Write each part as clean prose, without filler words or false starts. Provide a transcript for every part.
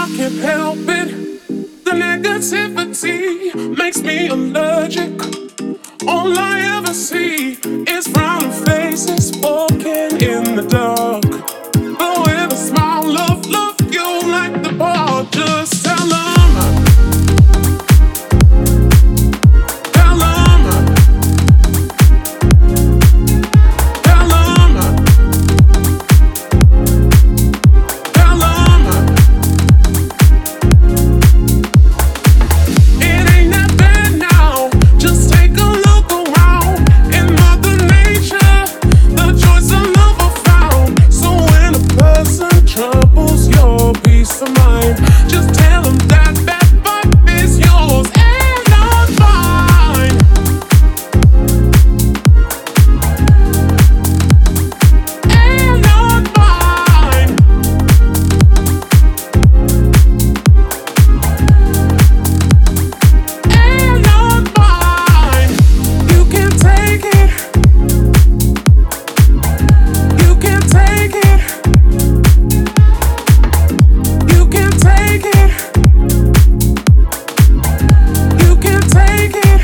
can't help it. The negativity makes me allergic. All I ever see is frowning faces walking in the dark. But with a smile, love you like the ball. Just tell them, tell them, tell them, tell them. It ain't that bad now. Just take a look around. In Mother Nature, the joys of love are found. So when a person troubles your peace of mind, just tell them that bad vibe is yours and not mine. And not mine. And not mine. You can take it. You can take it. You can take it. You can take it.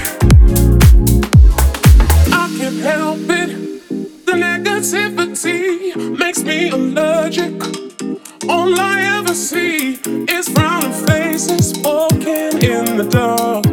I can't help it. The negativity makes me allergic. All I ever see is frowning faces walking in the dark.